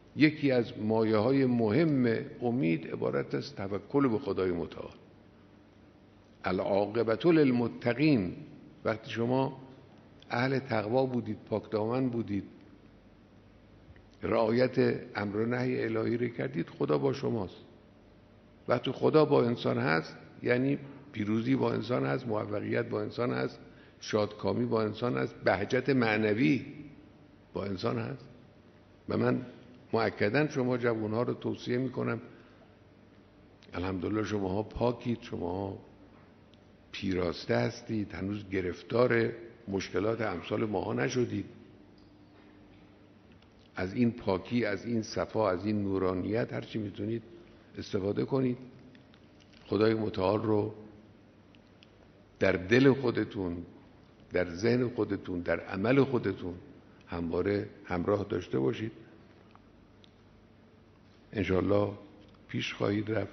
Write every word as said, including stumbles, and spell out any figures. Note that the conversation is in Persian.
یکی از مایه های مهم امید عبارت است توکل به خدای متعال. العاقبة للمتقین. وقتی شما اهل تقوا بودید، پاکدامن بودید، رعایت امر و نهی الهی رو کردید، خدا با شماست. وقتی خدا با انسان هست یعنی پیروزی با انسان هست، موفقیت با انسان هست، شادکامی با انسان هست، بهجت معنوی با انسان هست. و من مؤکداً شما جوانها رو توصیه میکنم، الحمدلله شماها پاکید، شماها پیراسته هستید، هنوز گرفتار مشکلات امثال ماها نشدید. از این پاکی، از این صفا، از این نورانیت هرچی میتونید استفاده کنید. خدای متعال رو در دل خودتون، در ذهن خودتون، در عمل خودتون همواره همراه داشته باشید. انشاءالله پیش خواهید رفت.